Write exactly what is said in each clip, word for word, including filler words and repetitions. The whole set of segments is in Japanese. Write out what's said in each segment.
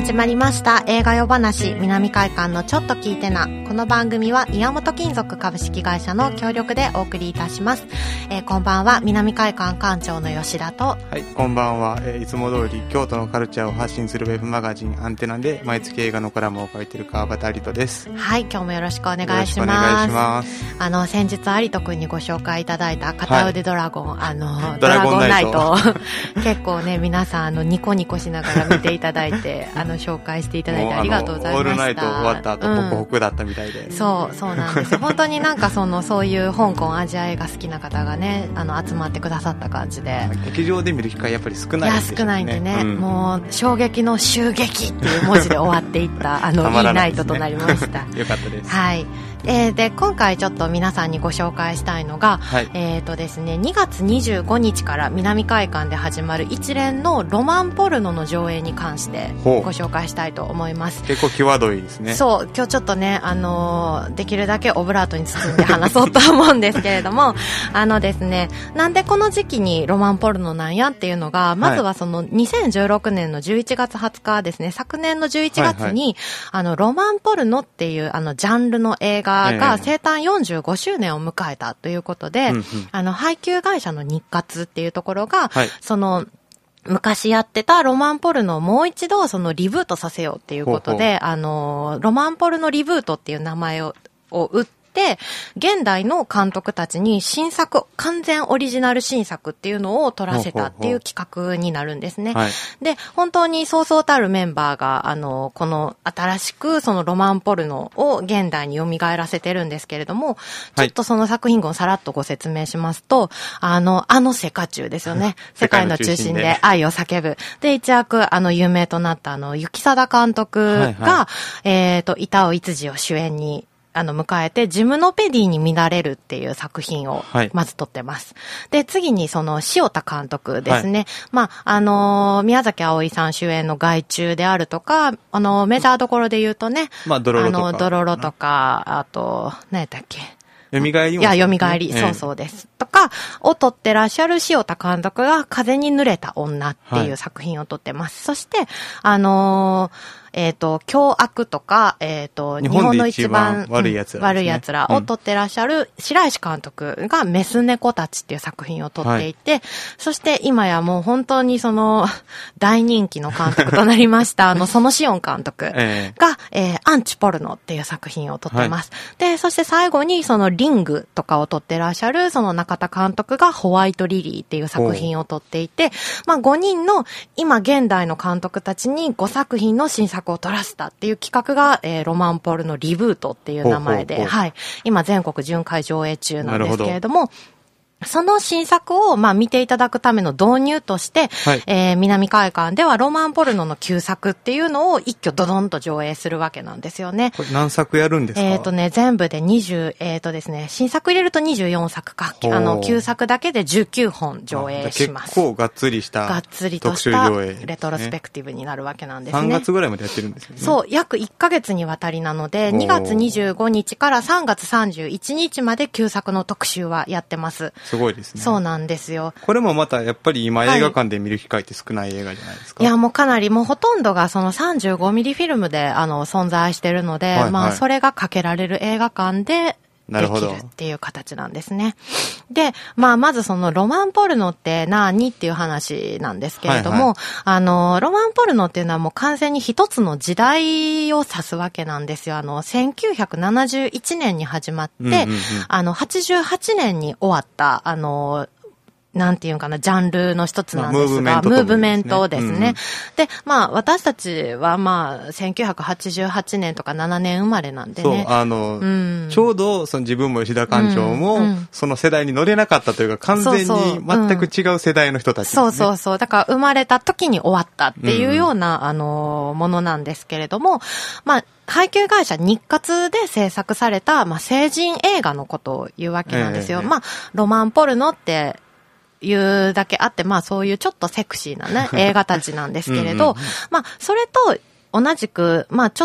始まりました映画夜話南海館のちょっと聞いてな。この番組は岩本金属株式会社の協力でお送りいたします。えー、こんばんは、南海館館長の吉田と。 はい、こんばんは、えー、いつも通り京都のカルチャーを発信するウェブマガジンアンテナで毎月映画のコラムを書いている川端有人です。 はい、今日もよろしくお願いします。 よろしくお願いします。 あの先日有人くんにご紹介いただいた片腕ドラゴン、はい、あのドラゴンナイト結構ね皆さんあのニコニコしながら見ていただいてあの紹介していただいてありがとうございました。 オールナイト終わった後、うん、ホクホクだったみたいで。 そうそうなんです本当になんかそのそういう香港アジア映画好きな方がねあの集まってくださった感じで、 劇場で見る機会やっぱり少ないんですよね。 いや少ないんでね、うん、もう衝撃の襲撃っていう文字で終わっていったあのいいナイトとなりましたよかったです。 はい。えー、で今回ちょっと皆さんにご紹介したいのが、 はい、 えーとですね、にがつにじゅうごにちから南海館で始まる一連のロマンポルノの上映に関してご紹介したいと思います。 結構際どいですね。 そう今日ちょっとね、あのー、できるだけオブラートに包んで話そうと思うんですけれどもあのですね、なんでこの時期にロマンポルノなんやっていうのが、まずはそのにせんじゅうろくねんのじゅういちがつはつかですね、昨年のじゅういちがつに、はいはい、あのロマンポルノっていうあのジャンルの映画が生誕よんじゅうごしゅうねんを迎えたということで、うんうん、あの配給会社の日活っていうところが、はい、その昔やってたロマンポルノをもう一度そのリブートさせようっていうことで、ほうほう、あのロマンポルノリブートっていう名前をを打ってで現代の監督たちに新作完全オリジナル新作っていうのを撮らせたっていう企画になるんですね。ほうほうほう、はい、で本当にそうそうたるメンバーがあのこの新しくそのロマンポルノを現代に蘇らせてるんですけれども、ちょっとその作品群をさらっとご説明しますと、あのあのセカチュウですよね世界の中心で愛を叫ぶで一躍あの有名となったあの雪貞監督が、はいはい、えっと板尾一次を主演にあの、迎えて、ジムノペディに乱れるっていう作品を、まず撮ってます。はい、で、次にその、塩田監督ですね。はい、まあ、あのー、宮崎あおいさん主演の害虫であるとか、あの、メジャーどころで言うとね、 まあ、ドロロとか。 あの、ドロロとか、あと、何やったっけ。 蘇りも、ね、 いや、蘇り、えー、そうそうです。とか、を撮ってらっしゃる塩田監督が、風に濡れた女っていう作品を撮ってます。はい、そして、あのー、えっ、ー、と、凶悪とか、えっ、ー、と、 日本の一番悪い奴ら、ね、 悪い奴らを撮ってらっしゃる白石監督がメス猫たちっていう作品を撮っていて、はい、そして今やもう本当にその大人気の監督となりましたあの、園子音監督が、えーえー、アンチポルノっていう作品を撮ってます。はい、で、そして最後にそのリングとかを撮ってらっしゃるその中田監督がホワイトリリーっていう作品を撮っていて、まあごにんの今現代の監督たちにごさく品の新作を撮らせたっていう企画が、えー、ロマンポルノリブートっていう名前で、ほうほうほう、はい、今全国巡回上映中なんですけれども、その新作を、まあ、見ていただくための導入として、はい、えー、南海館ではロマンポルノの旧作っていうのを一挙ドドンと上映するわけなんですよね。 これ何作やるんですか？ えっ、ー、とね、全部でにじゅう、えっ、ー、とですね、新作入れるとにじゅうよんさくか、あの、旧作だけでじゅうきゅうほん上映します。 結構がっつりした、 がっつりとしたレトロスペクティブになるわけなんですね。 さんがつぐらいまでやってるんですよね。 そう、約いっかげつにわたりなので、にがつにじゅうごにちからさんがつさんじゅういちにちまで旧作の特集はやってます。 すごいですね。 そうなんなんですよ。 これもまたやっぱり今映画館で見る機会って少ない映画じゃないですか。 はい、いやもうかなりもうほとんどがそのさんじゅうごミリフィルムであの存在してるので、はいはい、まあそれがかけられる映画館でできるっていう形なんですね。で、まあまずそのロマンポルノって何っていう話なんですけれども、はいはい、あのロマンポルノっていうのはもう完全に一つの時代を指すわけなんですよ。あのせんきゅうひゃくななじゅういちねんに始まって、うんうんうん、あのはちじゅうはちねんに終わったあのなんていうかな、ジャンルの一つなんですが、まあ、ムーブメントですね。で、うん、で、まあ、私たちはまあ、せんきゅうひゃくはちじゅうはちねんとかななねん生まれなんでね。 そう、あの、うん、ちょうど、その自分も吉田館長も、うんうん、その世代に乗れなかったというか、完全に全く違う世代の人たちですね。 そうそうそう。だから、生まれた時に終わったっていうような、うん、あの、ものなんですけれども、まあ、配給会社日活で制作された、まあ、成人映画のことを言うわけなんですよ。えー、まあ、ロマンポルノって、いうだけあって、まあそういうちょっとセクシーなね、映画たちなんですけれど、うんうんうん、まあそれと同じく、まあちょっと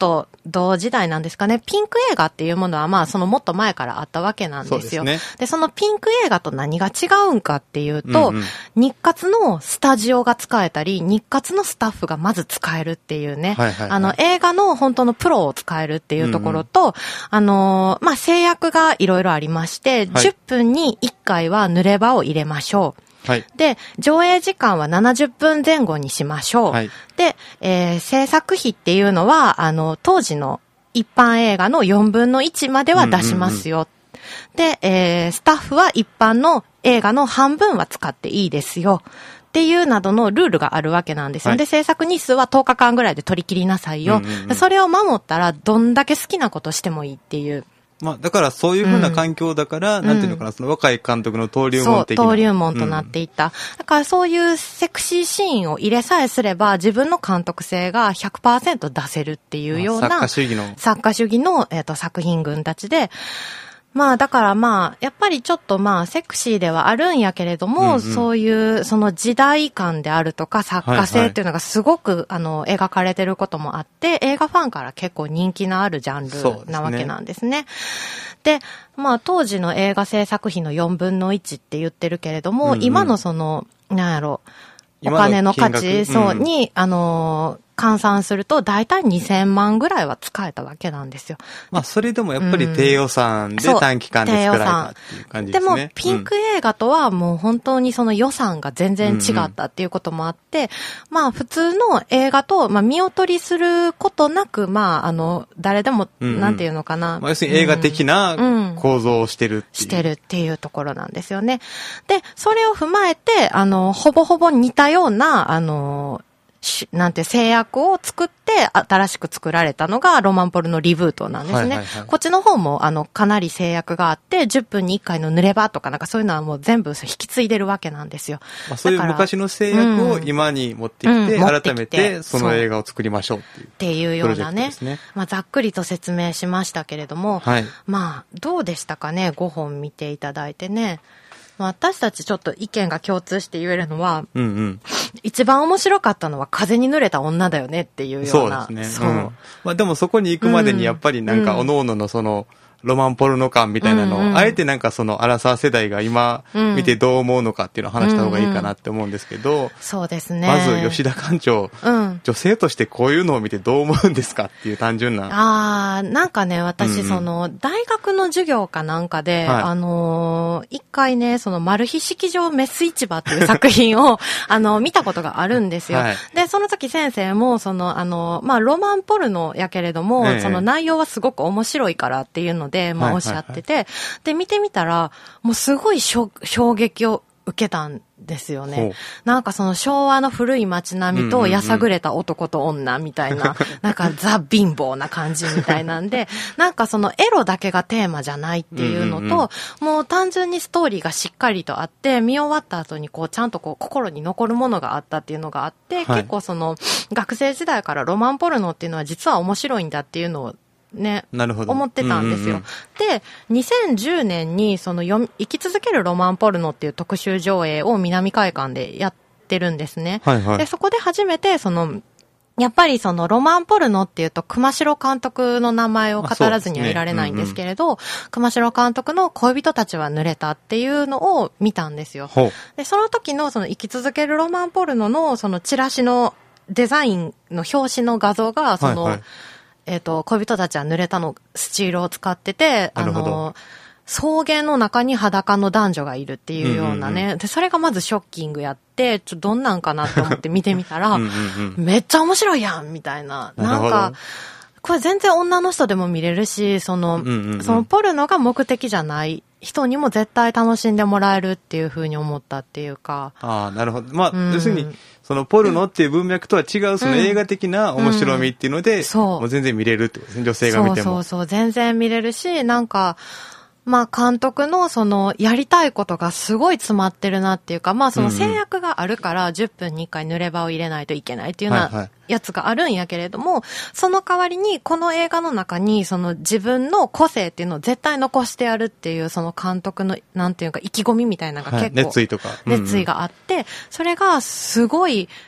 と同時代なんですかね、ピンク映画っていうものはまあそのもっと前からあったわけなんですよ。そうですね。で、そのピンク映画と何が違うんかっていうと、うんうん、日活のスタジオが使えたり、日活のスタッフがまず使えるっていうね、はいはいはい、あの映画の本当のプロを使えるっていうところと、うんうん、あのー、まあ制約がいろいろありまして、はい、じゅっぷんにいっかいは濡れ場を入れましょう。はい、で、上映時間はななじゅっぷんぜん後にしましょう。はい、で、えー、制作費っていうのは、あの、当時の一般映画のよんぶんのいちまでは出しますよ。うんうんうん、で、えー、スタッフは一般の映画の半分は使っていいですよ。っていうなどのルールがあるわけなんですよ。はい、で、制作日数はとおかかんぐらいで取り切りなさいよ。うんうんうん、それを守ったらどんだけ好きなことしてもいいっていう。 まあ、だからそういうふうな環境だから、うん、なんていうのかな、その若い監督の登竜門的な。 そう、登竜門となっていた。うん、だからそういうセクシーシーンを入れさえすれば、自分の監督性が ひゃくパーセント 出せるっていうような、 作家主義の。 作家主義の、えっと、作品群たちで、まあだからまあ、やっぱりちょっとまあセクシーではあるんやけれども、うんうん、そういうその時代感であるとか作家性っていうのがすごく、はいはい、あの描かれてることもあって、映画ファンから結構人気のあるジャンルなわけなんですね。で、まあ当時の映画制作費のよんぶんのいちって言ってるけれども、うんうん、今のその、なんやろ、お金の価値、そう、に、あのー、換算すると大体にせんまんぐらいは使えたわけなんですよ。 まあそれでもやっぱり低予算で短期間で作られたっていう感じですね。 でもピンク映画とはもう本当にその予算が全然違ったっていうこともあって、うんうん、まあ普通の映画とまあ見劣りすることなく、まああの誰でもなんていうのかな、うんうんまあ、要するに映画的な構造をしてるっていう、 うん、してるっていうところなんですよね。で、それを踏まえてあのほぼほぼ似たようなあのなんて制約を作って新しく作られたのがロマンポルのリブートなんですね。はいはいはい、こっちの方もあのかなり制約があってじゅっぷんにいっかいの濡れ場とかなんかそういうのはもう全部引き継いでるわけなんですよ。 まあ、そういう昔の制約を今に持ってきて、うんうん、改めてその映画を作りましょうっていう、 っていうようなね、まあ、ざっくりと説明しましたけれども、はい、まあどうでしたかね、ごほん見ていただいてね。私たちちょっと意見が共通して言えるのは、うんうん、一番面白かったのは風に濡れた女だよねっていうような。 そうですね。そう、うん、まあでもそこに行くまでにやっぱりなんか各々のそのロマンポルノ感みたいなのを、うんうん、あえてなんかそのアラサー世代が今見てどう思うのかっていうのを話した方がいいかなって思うんですけど、うんうん、 そうですね。 まず吉田館長、うん、女性としてこういうのを見てどう思うんですかっていう単純な。 ああ、なんかね、私、うんうん、その大学の授業かなんかで、はい、あのー、一回ね、そのマル秘式場メス市場っていう作品をあの見たことがあるんですよ。はい、で、その時先生もそのあのまあロマンポルノやけれども、ええ、その内容はすごく面白いからっていうので、まあおっしゃってて、はいはいはい、で見てみたらもうすごい衝撃を受けたんですよね。なんかその昭和の古い街並みとやさぐれた男と女みたいな、うんうんうん、なんかザ貧乏な感じみたいなんで、なんかそのエロだけがテーマじゃないっていうのと、うんうんうん、もう単純にストーリーがしっかりとあって、見終わった後にこうちゃんとこう心に残るものがあったっていうのがあって、はい、結構その学生時代からロマンポルノっていうのは実は面白いんだっていうのをね、なるほど思ってたんですよ。うんうんうん、で、にせんじゅうねんにその読み生き続けるロマンポルノっていう特集上映を南海館でやってるんですね。はいはい、で、そこで初めてそのやっぱりそのロマンポルノっていうと熊代監督の名前を語らずにはいられないんですけれど、ねうんうん、熊代監督の恋人たちは濡れたっていうのを見たんですよ。で、その時のその生き続けるロマンポルノのそのチラシのデザインの表紙の画像がその、はいはいえっと、恋人たちは濡れたのスチールを使ってて、あの、草原の中に裸の男女がいるっていうようなね、うんうんうん、で、それがまずショッキングやって、ちょっとどんなんかなと思って見てみたら、うんうんうん、めっちゃ面白いやんみたいな。なんか、これ全然女の人でも見れるし、その、うんうんうん、そのポルノが目的じゃない人にも絶対楽しんでもらえるっていう風に思ったっていうか。 ああ、なるほど。まあ、うん、要するに、そのポルノっていう文脈とは違うその映画的な面白みっていうので、うんうん、そうもう全然見れるってことですね、女性が見ても。 そうそうそう、全然見れるし、なんか、まあ監督のそのやりたいことがすごい詰まってるなっていうか、まあその制約があるからじゅっぷんにいっかい濡れ場を入れないといけないっていうようなやつがあるんやけれども、その代わりにこの映画の中にその自分の個性っていうのを絶対残してやるっていうその監督のなんていうか意気込みみたいなのが結構、 熱意とか、 熱意があって、それがすごい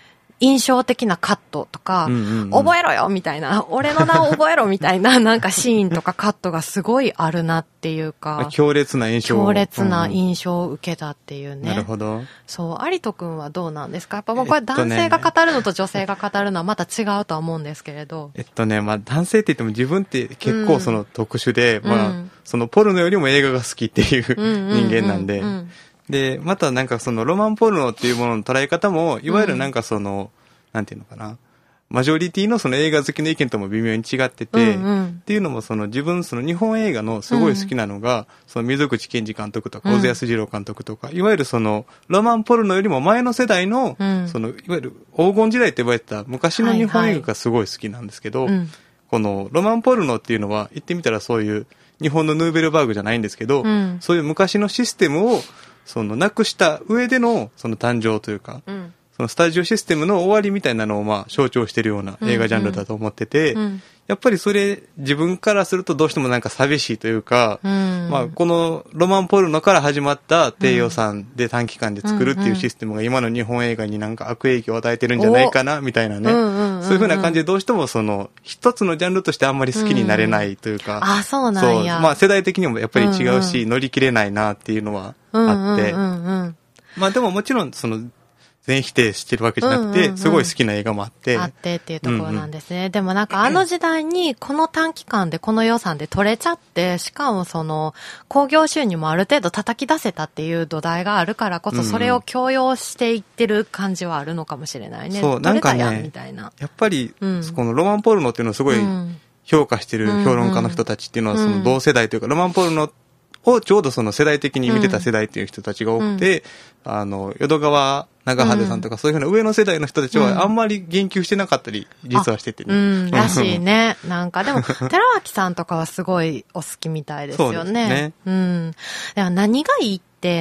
印象的なカットとか、うんうんうん、覚えろよみたいな、俺の名を覚えろみたいな、なんかシーンとかカットがすごいあるなっていうか、 強烈な印象を。 強烈な印象を受けたっていうね。 うん、なるほど。 そう、有人くんはどうなんですか？やっぱもうこれ男性が語るのと女性が語るのはまた違うとは思うんですけれど。 えっとね、まあ男性って言っても自分って結構その特殊で、うん、まあ、うん、そのポルノよりも映画が好きっていう人間なんで、うんうんうんうん、で、またなんかそのロマンポルノっていうものの捉え方も、いわゆるなんかその、うん、なんていうのかな、マジョリティのその映画好きの意見とも微妙に違ってて、うんうん、っていうのもその自分その日本映画のすごい好きなのが、うん、その溝口健二監督とか、小津安二郎監督とか、いわゆるそのロマンポルノよりも前の世代の、うん、そのいわゆる黄金時代って呼ばれてた昔の日本映画がすごい好きなんですけど、はいはい、このロマンポルノっていうのは言ってみたらそういう日本のヌーベルバーグじゃないんですけど、うん、そういう昔のシステムをそのなくした上でのその誕生というか、うん、そのスタジオシステムの終わりみたいなのをまあ象徴しているような映画ジャンルだと思ってて、うんうん、やっぱりそれ自分からするとどうしてもなんか寂しいというか、うん、まあこのロマンポルノから始まった低予算で短期間で作るっていうシステムが今の日本映画になんか悪影響を与えてるんじゃないかなみたいなね、そういうふうな感じでどうしてもその一つのジャンルとしてあんまり好きになれないというか、うん、 あ、そうなんや。 そう、まあ世代的にもやっぱり違うし、うんうん、乗り切れないなっていうのはあって、うんうんうんうん、まあでももちろんその全否定してるわけじゃなくて、うんうんうん、すごい好きな映画もあって。 あってっていうところなんですね。うんうん、でもなんかあの時代にこの短期間でこの予算で撮れちゃって、しかもその興行収入もある程度叩き出せたっていう土台があるからこそ、それを強要していってる感じはあるのかもしれないね。 そう、なんかね、 みたいな。 やっぱり、うん、このロマンポルノっていうのをすごい評価してる評論家の人たちっていうのは、その同世代というか、ロマンポルノをちょうどその世代的に見てた世代っていう人たちが多くて、うん、あの、淀川長春さんとかそういうふうな上の世代の人たちはあんまり言及してなかったり、実はしててね。 うん、らしいね。なんかでも、寺脇さんとかはすごいお好きみたいですよね。そうですね。うん。でも何がいいって、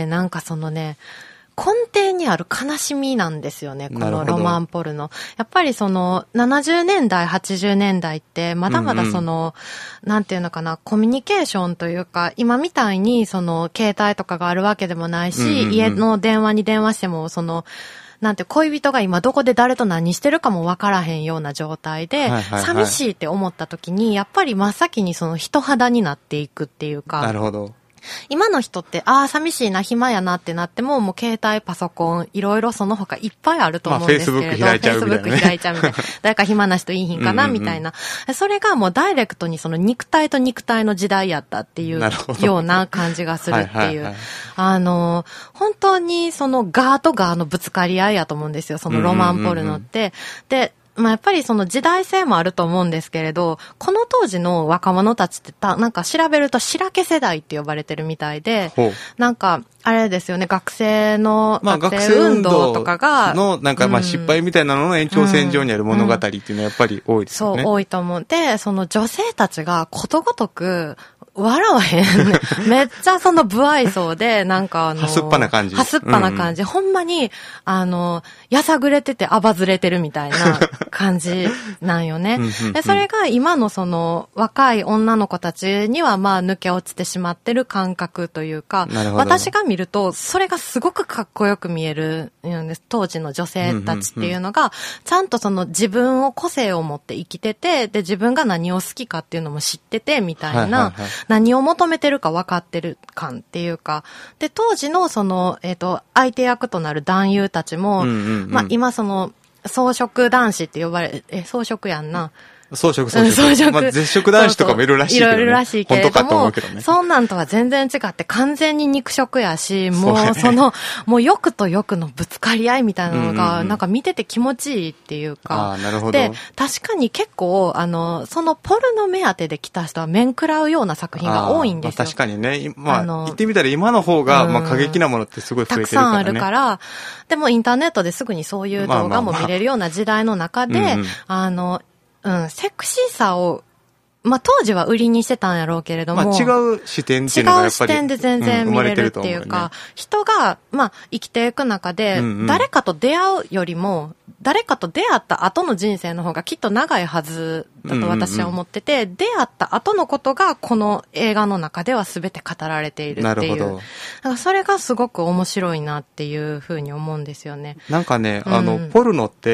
なんかそのね、根底にある悲しみなんですよね、このロマンポルノ。やっぱりそのななじゅうねんだい、はちじゅうねんだいってまだまだその、うんうん、なんていうのかな、コミュニケーションというか、今みたいにその携帯とかがあるわけでもないし、うんうんうん、家の電話に電話してもその、なんて恋人が今どこで誰と何してるかもわからへんような状態で、はいはいはい、寂しいって思った時に、やっぱり真っ先にその人肌になっていくっていうか。 なるほど。 今の人って、ああ、寂しいな、暇やなってなっても、もう携帯、パソコン、いろいろその他いっぱいあると思うんですけれど。 まあ、Facebook 開いちゃうみたいな、ね。 Facebook 開いちゃうみたいな。誰か暇な人いいひんかな、うんうんうん、みたいな。それがもうダイレクトにその肉体と肉体の時代やったっていうような感じがするっていう。はいはいはい、あの、本当にそのガーとガーのぶつかり合いやと思うんですよ、そのロマンポルノって。うんうんうん、で、まあ、やっぱりその時代性もあると思うんですけれど、この当時の若者たちってた、なんか調べると白毛世代って呼ばれてるみたいで、なんか、あれですよね、学生の、 まあ、学生運動とかが、の、なんかまあ失敗みたいなのの延長線上にある物語っていうのはやっぱり多いですよね。 そう、多いと思う。で、その女性たちがことごとく、笑わへん、ね。めっちゃその不愛想で、なんかあの、 はすっぱな感じ。 はすっぱな感じ。うんうん、ほんまに、あの、やさぐれててあばずれてるみたいな感じなんよね。で、それが今のその若い女の子たちにはまあ抜け落ちてしまってる感覚というか、私が見ると、それがすごくかっこよく見えるんです。当時の女性たちっていうのが、ちゃんとその自分を個性を持って生きてて、で、自分が何を好きかっていうのも知ってて、みたいな、はいはいはい、何を求めてるか分かってる感っていうか、で、当時のその、えっと、相手役となる男優たちも、うんうんうん、まあ、今その、草食男子って呼ばれ、え、草食やんな。 装飾装飾。装飾。まあ、絶食男子とかもいるらしいけど、ね。 いろいろらしいけれども。 本当かと思うけどね。 そんなんとは全然違って完全に肉食やし、もうそ, う、ね、その、もう欲と欲のぶつかり合いみたいなのが、うんうんうん、なんか見てて気持ちいいっていうか。 ああ、なるほど。 で、確かに結構、あの、そのポルノ目当てで来た人は面食らうような作品が多いんですよ。 まあ、確かにね。まあ、あの言ってみたら今の方が、まあ過激なものってすごい増えてるからね。 たくさんあるから、でもインターネットですぐにそういう動画も見れるような時代の中で、まあまあまあ、あの、うん、セクシーさを、まあ、当時は売りにしてたんやろうけれども。 まあ、違う視点っていうのがやっぱり。 違う視点で全然見れるっていうか、うんね、人が、まあ、生きていく中で、うんうん、誰かと出会うよりも、誰かと出会った後の人生の方がきっと長いはずだと私は思ってて、うんうんうん、出会った後のことがこの映画の中では全て語られているっていう。なるほど。だからそれがすごく面白いなっていうふうに思うんですよね。 なんかね、あの、うん、ポルノって、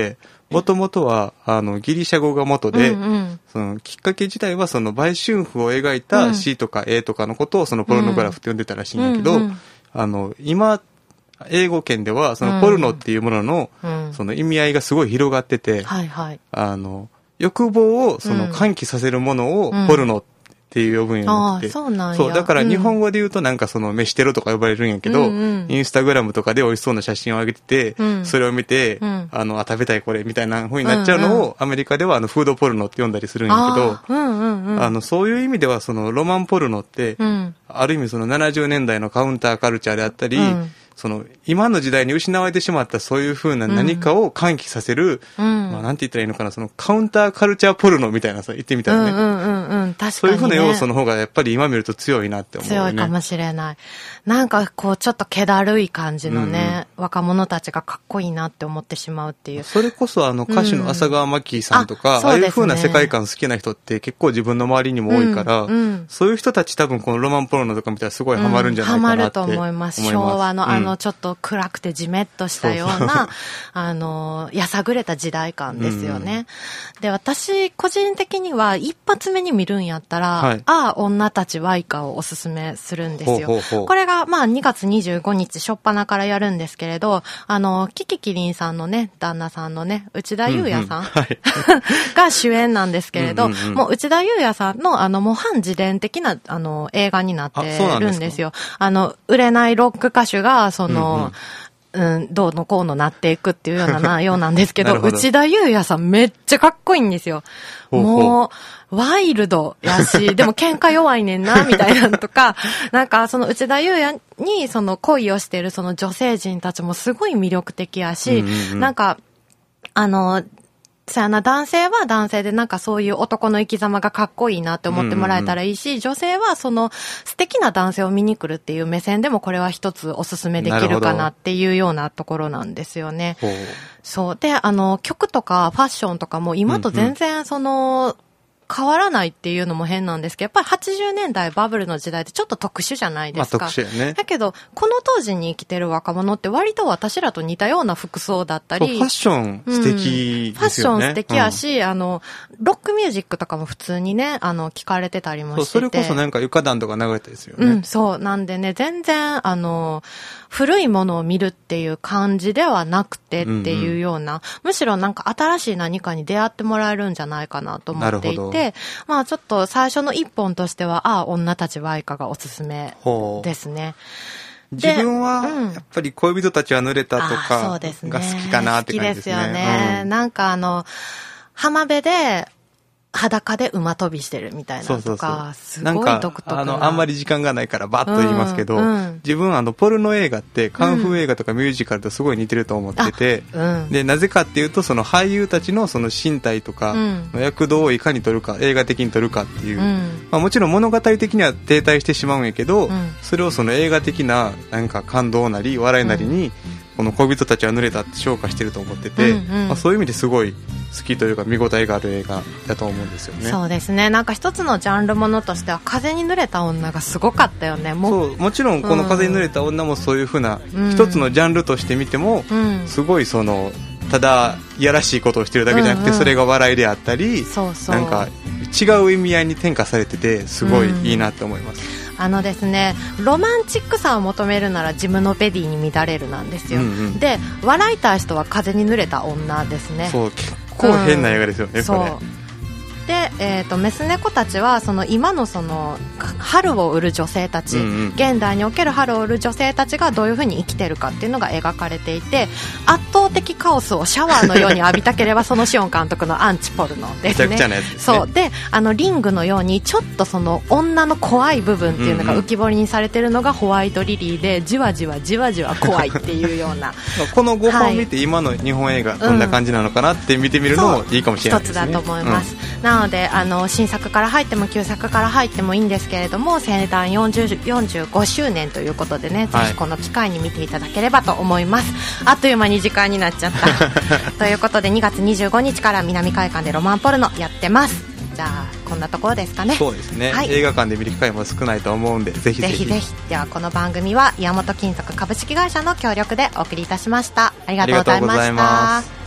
もともとは、あの、ギリシャ語が元で、 うんうん、 その、きっかけ自体は、その、売春婦を描いた C とか A とかのことを、その、ポルノグラフって呼んでたらしいんだけど、うんうん、あの、今、英語圏では、その、ポルノっていうものの、うん、その、意味合いがすごい広がってて、 はいはい、 あの、欲望を、その、喚起させるものを、ポルノっていう呼ぶんやなくて、 うん、そうなんや。 そう、だから日本語で言うとなんかその飯テロとか呼ばれるんやけど、うんうん、インスタグラムとかで美味しそうな写真を上げてて、うん、それを見て、うん、あの、あ、食べたいこれみたいな風になっちゃうのを、うんうん、アメリカではあの、フードポルノって呼んだりするんやけど、あ、うんうんうん、あの、そういう意味ではその、ロマンポルノって、うん、ある意味そのななじゅうねんだいのカウンターカルチャーであったり、うん、その、今の時代に失われてしまったそういう風な何かを喚起させる、うん、まあ、なんて言ったらいいのかな、その、カウンターカルチャーポルノみたいなさ、言ってみたらね。 うんうんうんうん、確かに、ね。 そういう風な要素の方がやっぱり今見ると強いなって思う、ね。 強いかもしれない。なんかこう、ちょっと気だるい感じのね、うんうん、若者たちがかっこいいなって思ってしまうっていう。 それこそあの、歌手の浅川真紀さんとか、うん、あ, ああいう風な世界観好きな人って結構自分の周りにも多いから、うんうん、そういう人たち多分このロマンポルノとか見たらすごいハマるんじゃないかなって、うん、ハマると思います。昭和のあの、ちょっと暗くてジメッとしたような、そうそうあの、やさぐれた時代感ですよね。うん、で、私、個人的には一発目に見るんやったら、はい、ああ、女たちワイカをおすすめするんですよ。ほうほうほう、これが、まあ、にがつにじゅうごにち、初っ端からやるんですけれど、あの、キキキリンさんのね、旦那さんのね、内田裕也さん、うんうんはい、が主演なんですけれど、うんうんうん、もう内田裕也さんの、あの、もう反自伝的な、あの、映画になってるんですよ。あ, あの、売れないロック歌手が、その、うんうんうん、どうのこうのなっていくっていうような内容なんですけど、ど内田裕也さんめっちゃかっこいいんですよ。ほうほうもう、ワイルドやし、でも喧嘩弱いねんな、みたいなのとか、なんかその内田裕也にその恋をしてるその女性陣たちもすごい魅力的やし、うんうんうん、なんか、あの、そうやな、男性は男性でなんかそういう男の生き様がかっこいいなって思ってもらえたらいいし、うんうんうん、女性はその素敵な男性を見に来るっていう目線でもこれは一つおすすめできるかなっていうようなところなんですよね。そう。で、あの、曲とかファッションとかも今と全然その、うんうん変わらないっていうのも変なんですけど、やっぱりはちじゅうねんだいバブルの時代ってちょっと特殊じゃないですか。 まあ特殊やね。 だけど、この当時に生きてる若者って割と私らと似たような服装だったり。 ファッション素敵ですよね。うん、 ファッション素敵やし、うん、あの、ロックミュージックとかも普通にね、あの、聞かれてたりもしてて。 そう、それこそなんか床暖とか流れたですよね。 うん、そう。なんでね、全然、あの、古いものを見るっていう感じではなくてっていうような、うんうん、むしろなんか新しい何かに出会ってもらえるんじゃないかなと思っていて、まあちょっと最初の一本としては、ああ、女たちワイカがおすすめですね。 自分は、やっぱり恋人たちは濡れたとかが好きかなって感じですね。好きですよね。 うん、なんかあの、浜辺で、裸で馬跳びしてるみたいなのとか、すごい独特な。 なんか、あの、あんまり時間がないからバッと言いますけど、うんうん、自分あの、ポルノ映画ってカンフー映画とかミュージカルとすごい似てると思ってて、うん、で、なぜかっていうと、その俳優たちのその身体とか、の躍動をいかに撮るか、映画的に撮るかっていう、うん、まあもちろん物語的には停滞してしまうんやけど、うん、それをその映画的な、なんか感動なり、笑いなりに、うんこの恋人たちは濡れたって昇華してると思ってて、うんうんまあ、そういう意味ですごい好きというか見応えがある映画だと思うんですよね。 そうですね。なんか一つのジャンルものとしては風に濡れた女がすごかったよね。もそうもちろんこの風に濡れた女もそういう風な、うん、一つのジャンルとして見ても、うん、すごいそのただいやらしいことをしてるだけじゃなくて、うんうん、それが笑いであったりそうそうなんか違う意味合いに転化されててすごいいいなって思います、 うん、あのですねロマンチックさを求めるならジムノペディに乱れるなんですよ、うんうん、で笑いたい人は風に濡れた女ですね。 そう結構変な映画ですよね、うん、これそうで、えーと、メス猫たちはその今のその春を売る女性たち、うんうん、現代における春を売る女性たちがどういう風に生きてるかっていうのが描かれていて圧倒的カオスをシャワーのように浴びたければそのシオン監督のアンチポルノですね。 めちゃくちゃなやつですね。 そうであのリングのようにちょっとその女の怖い部分っていうのが浮き彫りにされてるのがホワイトリリーでじわじわじわじわ怖いっていうようなこのごほん見て今の日本映画どんな感じなのかなって見てみるのもいいかもしれないですね。 一つだと思います、うん、なのであの新作から入っても旧作から入ってもいいんですけれども生誕よんじゅうごしゅうねんということでね、はい、ぜひこの機会に見ていただければと思います。あっという間に時間になっちゃったということでにがつにじゅうごにちから南海館でロマンポルノやってます。じゃあこんなところですかね。 そうですね、はい、映画館で見る機会も少ないと思うんでぜひぜひぜひぜひ。ではこの番組は岩本金属株式会社の協力でお送りいたしました。ありがとうございました。